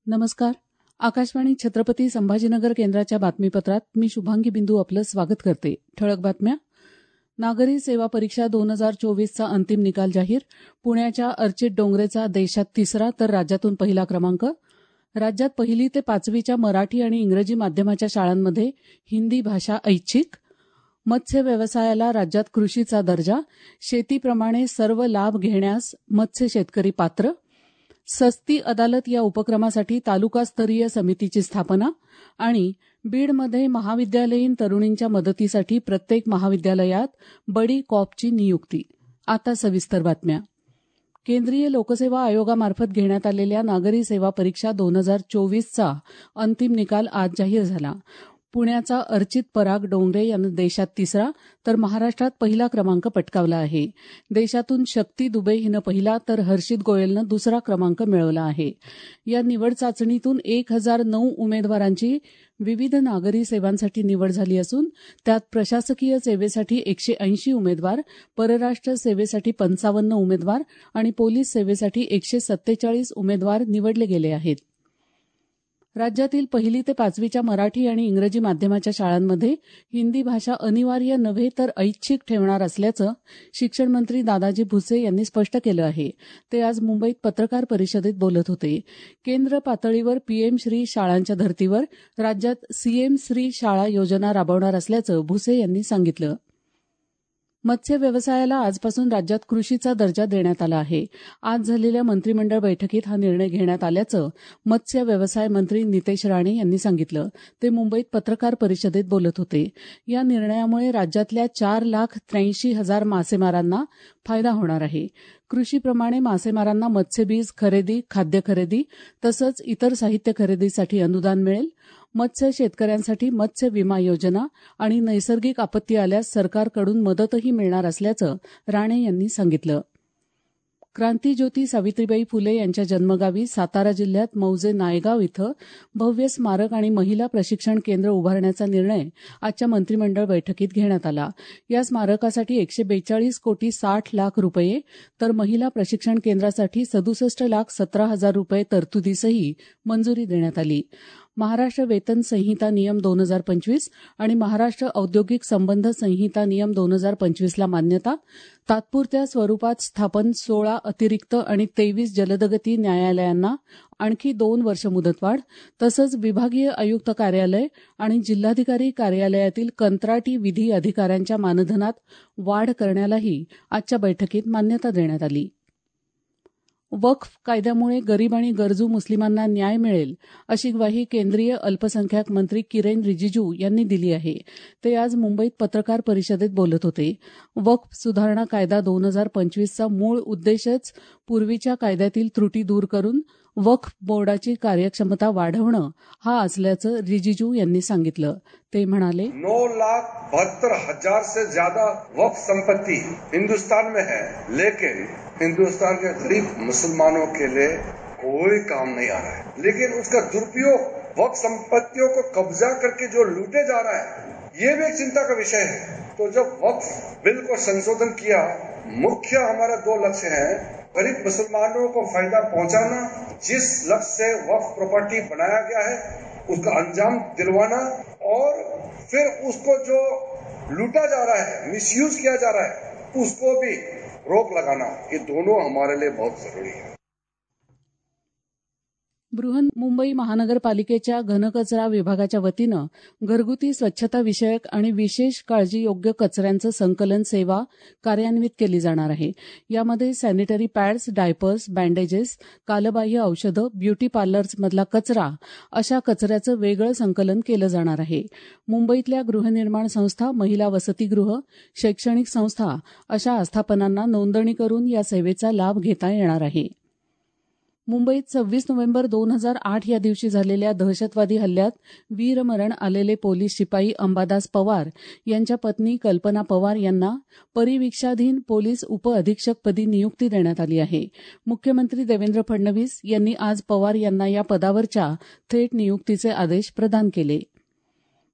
नमस्कार. आकाशवाणी छत्रपती संभाजीनगर केंद्राच्या बातमीपत्रात मी शुभांगी बिंदू आपलं स्वागत करते. ठळक बातम्या. नागरी सेवा परीक्षा 2024चा अंतिम निकाल जाहीर. पुण्याच्या अर्चित डोंगरेचा देशात तिसरा तर राज्यातून पहिला क्रमांक. राज्यात 1ली ते 5वीच्या मराठी आणि इंग्रजी माध्यमाच्या शाळांमध्ये हिंदी भाषा ऐच्छिक. मत्स्य व्यवसायाला राज्यात कृषीचा दर्जा. शेतीप्रमाणे सर्व लाभ घेण्यास मत्स्य शेतकरी पात्र. सस्ती अदालत या उपक्रमासाठी तालुकास्तरीय समितीची स्थापना. आणि बीडमध्ये महाविद्यालयीन तरुणींच्या मदतीसाठी प्रत्येक महाविद्यालयात बडी कॉपची नियुक्ती. आता सविस्तर बातम्या. केंद्रीय लोकसेवा आयोगामार्फत घेण्यात आलेल्या नागरी सेवा परीक्षा 2024चा अंतिम निकाल आज जाहीर झाला. पुण्याचा अर्चित पराग डोंगरे यानं देशात तिसरा तर महाराष्ट्रात पहिला क्रमांक पटकावला आहे. देशातून शक्ती दुबे हिनं पहिला तर हर्षित गोयलनं दुसरा क्रमांक मिळवला आहे. या निवड चाचणीतून 1009 उमेदवारांची विविध नागरी सेवांसाठी निवड झाली असून त्यात प्रशासकीय सेवेसाठी 180 उमेदवार, परराष्ट्र सेवेसाठी 55 उमेदवार आणि पोलीस सेवेसाठी 147 उमेदवार निवडले गेले आहेत. राज्यातील 1ली ते 5वीच्या मराठी आणि इंग्रजी माध्यमाच्या शाळांमध्ये हिंदी भाषा अनिवार्य नव्हे तर ऐच्छिक ठेवणार असल्याचं शिक्षण मंत्री दादाजी भुसे यांनी स्पष्ट केलं आहे. ते आज मुंबईत पत्रकार परिषदेत बोलत होते. केंद्र पातळीवर पीएम श्री शाळांच्या धर्तीवर राज्यात सीएम श्री शाळा योजना राबवणार असल्याचं भुसे यांनी सांगितलं. मत्स्य व्यवसायाला आजपासून राज्यात कृषीचा दर्जा देण्यात आला आहे. आज झालेल्या मंत्रिमंडळ बैठकीत हा निर्णय घेण्यात आल्याचं मत्स्य व्यवसाय मंत्री नितेश राणे यांनी सांगितलं. ते मुंबईत पत्रकार परिषदेत बोलत होते. या निर्णयामुळे राज्यातल्या 4,83,000 मासेमारांना फायदा होणार आहे. कृषीप्रमाणे मासेमारांना मत्स्यबीज खरेदी, खाद्य खरेदी तसंच इतर साहित्य खरेदीसाठी अनुदान मिळेल. मत्स्य शेतकऱ्यांसाठी मत्स्य विमा योजना आणि नैसर्गिक आपत्ती आल्यास सरकारकडून मदतही मिळणार असल्याचं राणे यांनी सांगितलं. क्रांतीज्योती सावित्रीबाई फुले यांच्या जन्मगावी सातारा जिल्ह्यात मौजे नायगाव इथं भव्य स्मारक आणि महिला प्रशिक्षण केंद्र उभारण्याचा निर्णय आजच्या मंत्रिमंडळ बैठकीत घेण्यात आला. या स्मारकासाठी 142 कोटी 60 लाख रुपये तर महिला प्रशिक्षण केंद्रासाठी 67,17,000 रुपये तरतुदीसही मंजुरी देण्यात आली. महाराष्ट्र वेतन संहिता नियम 2025 आणि महाराष्ट्र औद्योगिक संबंध संहिता नियम 2025ला मान्यता. तात्पुरत्या स्वरूपात स्थापन 16 अतिरिक्त आणि 23 जलदगती न्यायालयांना आणखी 2 वर्ष मुदतवाढ. तसंच विभागीय आयुक्त कार्यालय आणि जिल्हाधिकारी कार्यालयातील कंत्राटी विधी अधिकाऱ्यांच्या मानधनात वाढ करण्यालाही आजच्या बैठकीत मान्यता देण्यात आली. वक्फ कायद्यामुळे गरीब आणि गरजू मुस्लिमांना न्याय मिळेल अशी ग्वाही केंद्रीय अल्पसंख्याक मंत्री किरेन रिजिजू यांनी दिली आहे. ते आज मुंबईत पत्रकार परिषदेत बोलत होते. वक्फ सुधारणा कायदा 2025चा मूळ उद्देशच पूर्वीच्या कायद्यातील त्रुटी दूर करून वक्फ बोर्डाची कार्यक्षमता वाढवणं हा असल्याचं रिजिजू यांनी सांगितलं. ते म्हणाले, 9,72,000 से ज्यादा वक्फ संपत्ति हिंदुस्तान में है, लेकिन हिंदुस्तान के गरीब मुसलमानों के लिए कोई काम नहीं आ रहा है. लेकिन उसका दुरुपयोग वक्फ संपत्तियों को कब्जा करके जो लूटे जा रहा है, ये भी एक चिंता का विषय है. तो जब वक्फ बिल को संशोधन किया, मुख्य हमारा 2 लक्ष्य हैं. गरीब मुसलमानों को फायदा पहुंचाना, जिस लक्ष्य से वक्फ प्रॉपर्टी बनाया गया है उसका अंजाम दिलवाना, और फिर उसको जो लूटा जा रहा है, मिसयूज किया जा रहा है, उसको भी रोक लगाना. ये दोनों हमारे लिए बहुत जरूरी है. बृहन्मुंबई महानगरपालिकेच्या घनकचरा विभागाच्या वतीनं घरगुती स्वच्छता विषयक आणि विशेष काळजीयोग्य कचऱ्यांचं संकलन सेवा कार्यान्वित केली जाणार आहे. यामध्ये सॅनिटरी पॅड्स, डायपर्स, बँडेजेस, कालबाह्य औषधं, ब्युटी पार्लर्समधला कचरा अशा कचऱ्याचं वेगळं संकलन केलं जाणार आहे. मुंबईतल्या गृहनिर्माण संस्था, महिला वसतिगृह, शैक्षणिक संस्था अशा आस्थापनांना नोंदणी करून या सेवेचा लाभ घेता येणार आहे. मुंबईत 26 नोव्हेंबर 2008 या दिवशी झालेल्या दहशतवादी हल्ल्यात वीरमरण आलेले पोलीस शिपाई अंबादास पवार यांच्या पत्नी कल्पना पवार यांना परिवीक्षाधीन पोलीस उपअधीक्षकपदी नियुक्ती देण्यात आली आहे. मुख्यमंत्री देवेंद्र फडणवीस यांनी आज पवार यांना या पदावरच्या थेट नियुक्तीचे आदेश प्रदान केले.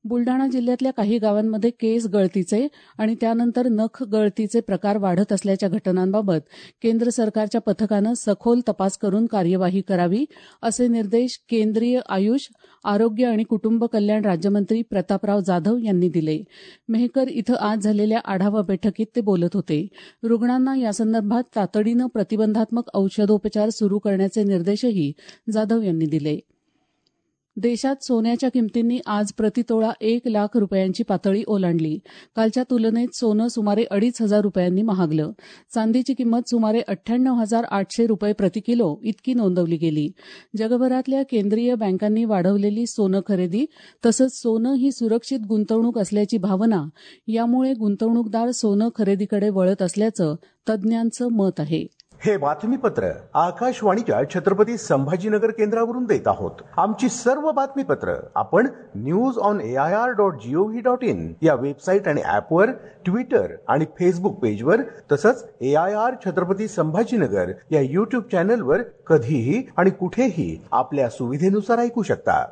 बुलडाणा जिल्ह्यातल्या काही गावांमध्ये केस गळतीचे आणि त्यानंतर नख गळतीचे प्रकार वाढत असल्याच्या घटनांबाबत केंद्र सरकारच्या पथकानं सखोल तपास करून कार्यवाही करावी असे निर्देश केंद्रीय आयुष, आरोग्य आणि कुटुंब कल्याण राज्यमंत्री प्रतापराव जाधव यांनी दिले. मेहकर इथं आज झालेल्या आढावा बैठकीत ते बोलत होते. रुग्णांना यासंदर्भात तातडीनं प्रतिबंधात्मक औषधोपचार सुरू करण्याचे निर्देशही जाधव यांनी दिले. देशात सोन्याच्या किमतींनी आज प्रतितोळा 1 लाख रुपयांची पातळी ओलांडली. कालच्या तुलनेत सोनं सुमारे 2,500 रुपयांनी महागलं. चांदीची किंमत सुमारे 98,800 रुपये प्रतिकिलो इतकी नोंदवली गेली. जगभरातल्या केंद्रीय बँकांनी वाढवलेली सोनं खरेदी तसंच सोनं ही सुरक्षित गुंतवणूक असल्याची भावना यामुळे गुंतवणूकदार सोनं खरेदीकडे वळत असल्याचं तज्ज्ञांचं मत आहे. हे बातमीपत्र आकाशवाणीच्या छत्रपती संभाजीनगर केंद्रावरून देत आहोत. आमची सर्व बातमीपत्र आपण newsonair.gov.in या वेबसाईट आणि ऍपवर, ट्विटर आणि फेसबुक पेजवर तसंच AIR छत्रपती संभाजीनगर या युट्यूब चॅनलवर कधीही आणि कुठेही आपल्या सुविधेनुसार ऐकू शकता.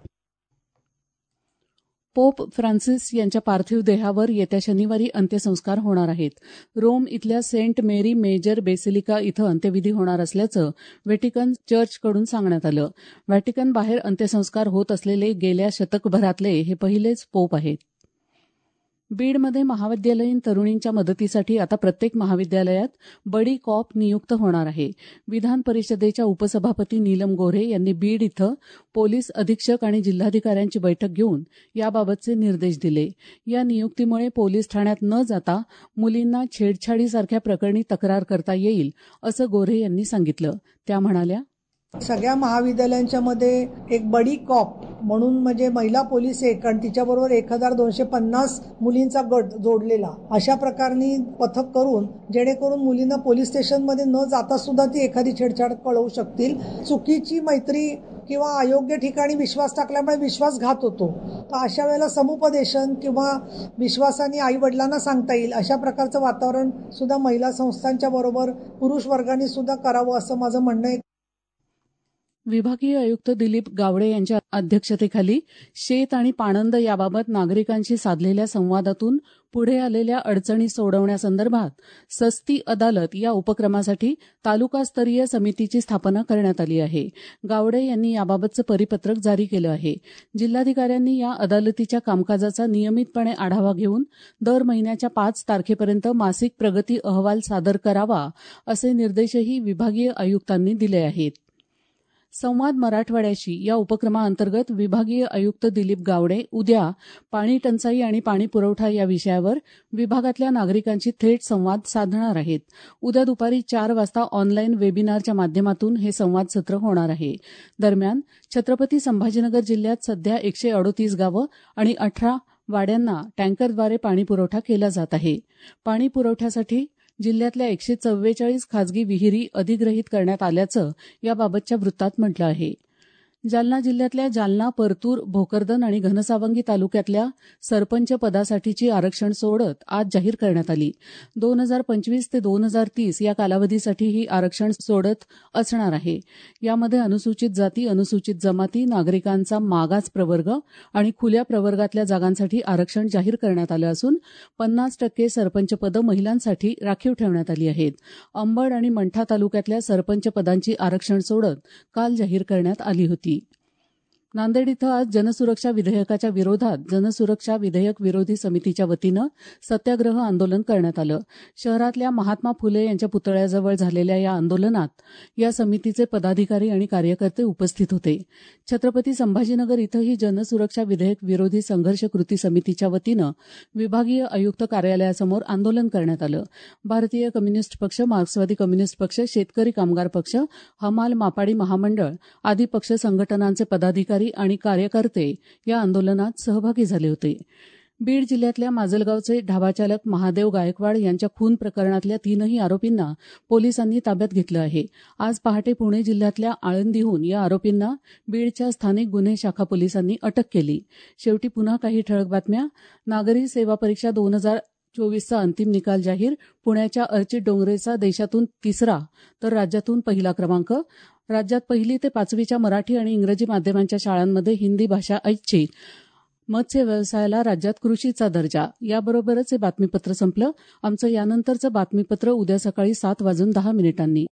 पोप फ्रान्सिस यांच्या पार्थिव देहावर येत्या शनिवारी अंत्यसंस्कार होणार आहेत. रोम इथल्या सेंट मेरी मेजर बेसिलिका इथं अंत्यविधी होणार असल्याचं व्हॅटिकन चर्चकडून सांगण्यात आलं. व्हॅटिकन बाहेर अंत्यसंस्कार होत असलेले गेल्या शतकभरातले हे पहिलेच पोप आहेत. बीडमध्ये महाविद्यालयीन तरुणींच्या मदतीसाठी आता प्रत्येक महाविद्यालयात बडी कॉप नियुक्त होणार आहे. विधान परिषदेच्या उपसभापती नीलम गोऱ्हे यांनी बीड इथं पोलीस अधीक्षक आणि जिल्हाधिकाऱ्यांची बैठक घेऊन याबाबतचे निर्देश दिले. या नियुक्तीमुळे पोलीस ठाण्यात न जाता मुलींना छेडछाडीसारख्या प्रकरणी तक्रार करता येईल असं गोऱ्हे यांनी सांगितलं. त्या म्हणाल्या, सगळ्या महाविद्यालयांच्या मध्ये एक बडी कॉप म्हणून म्हणजे महिला पोलीस एक आणि तिच्याबरोबर 1,250 मुलींचा गट जोडलेला अशा प्रकारनी पथक करून जेणेकरून मुलींना पोलीस स्टेशनमध्ये न जाता सुद्धा ती एखादी छेडछाड कळवू शकतील. चुकीची मैत्री किंवा अयोग्य ठिकाणी विश्वास टाकल्यामुळे विश्वासघात होतो. तर अशा वेळेला समुपदेशन किंवा विश्वासाने आई वडिलांना सांगता येईल अशा प्रकारचं वातावरण सुद्धा महिला संस्थांच्या बरोबर पुरुष वर्गाने सुद्धा करावं असं माझं म्हणणं आहे. विभागीय आयुक्त दिलीप गावडे यांच्या अध्यक्षतेखाली शेत आणि पाणंद याबाबत नागरिकांशी साधलेल्या संवादातून पुढे आलेल्या अडचणी सोडवण्यासंदर्भात सस्ती अदालत या उपक्रमासाठी तालुकास्तरीय समितीची स्थापना करण्यात आली आहे. गावडे यांनी याबाबतचं परिपत्रक जारी केलं आहे. जिल्हाधिकाऱ्यांनी या अदालतीच्या कामकाजाचा नियमितपणे आढावा घेऊन दर महिन्याच्या 5 तारखेपर्यंत मासिक प्रगती अहवाल सादर करावा असे निर्देशही विभागीय आयुक्तांनी दिले आहेत. संवाद मराठवाड्याशी या उपक्रमाअंतर्गत विभागीय आयुक्त दिलीप गावडे उद्या पाणी टंचाई आणि पाणी पुरवठा या विषयावर विभागातल्या नागरिकांशी थेट संवाद साधणार आहेत. उद्या दुपारी 4 वाजता ऑनलाईन वेबिनारच्या माध्यमातून हे संवाद सत्र होणार आहे. दरम्यान छत्रपती संभाजीनगर जिल्ह्यात सध्या 138 गावं आणि 18 वाड्यांना टँकरद्वारे पाणी पुरवठा केला जात आहे. पाणी पुरवठ्यासाठी जिल्ह्यातल्या 144 खासगी विहिरी अधिग्रहित करण्यात आल्याचं याबाबतच्या वृत्तात म्हटलं आहे. जालना जिल्ह्यातल्या जालना, परतूर, भोकरदन आणि घनसावंगी तालुक्यातल्या सरपंच पदासाठीची आरक्षण सोडत आज जाहीर करण्यात आली. 2025 ते 2030 या कालावधीसाठी ही आरक्षण सोडत असणार आहे. यामध्ये अनुसूचित जाती, अनुसूचित जमाती, नागरिकांचा मागास प्रवर्ग आणि खुल्या प्रवर्गातल्या जागांसाठी आरक्षण जाहीर करण्यात आलं असून 50% सरपंच पदं महिलांसाठी राखीव ठेवण्यात आली आहेत. अंबड आणि मंठा तालुक्यातल्या सरपंच पदांची आरक्षण सोडत काल जाहीर करण्यात आली होती. नांदेड इथं आज जनसुरक्षा विधेयकाच्या विरोधात जनसुरक्षा विधेयक विरोधी समितीच्या वतीनं सत्याग्रह आंदोलन करण्यात आलं. शहरातल्या महात्मा फुले यांच्या पुतळ्याजवळ झालेल्या या आंदोलनात या समितीचे पदाधिकारी आणि कार्यकर्ते उपस्थित होते. छत्रपती संभाजीनगर इथंही जनसुरक्षा विधेयक विरोधी संघर्ष कृती समितीच्या वतीनं विभागीय आयुक्त कार्यालयासमोर आंदोलन करण्यात आलं. भारतीय कम्युनिस्ट पक्ष, मार्क्सवादी कम्युनिस्ट पक्ष, शेतकरी कामगार पक्ष, हमाल मापाडी महामंडळ आदी पक्ष संघटनांचे पदाधिकारी आणि कार्यकर्ते या आंदोलनात सहभागी झाले होते. बीड जिल्ह्यातल्या माजलगावचे ढाबाचालक महादेव गायकवाड यांच्या खून प्रकरणातल्या 3ही आरोपींना पोलिसांनी ताब्यात घेतलं आहे. आज पहाटे पुणे जिल्ह्यातल्या आळंदीहून या आरोपींना बीडच्या स्थानिक गुन्हे शाखा पोलिसांनी अटक केली. शेवटी पुन्हा काही ठळक बातम्या. नागरी सेवा परीक्षा 2024चा अंतिम निकाल जाहीर. पुण्याच्या अर्चित डोंगरेचा देशातून 3रा तर राज्यातून 1ला क्रमांक. राज्यात 1ली ते 5वीच्या मराठी आणि इंग्रजी माध्यमांच्या शाळांमध्ये हिंदी भाषा ऐच्छिक. मत्स्य व्यवसायाला राज्यात कृषीचा दर्जा. याबरोबरच हे बातमीपत्र संपलं. आमचं यानंतरचं बातमीपत्र उद्या सकाळी 7:10 वाजून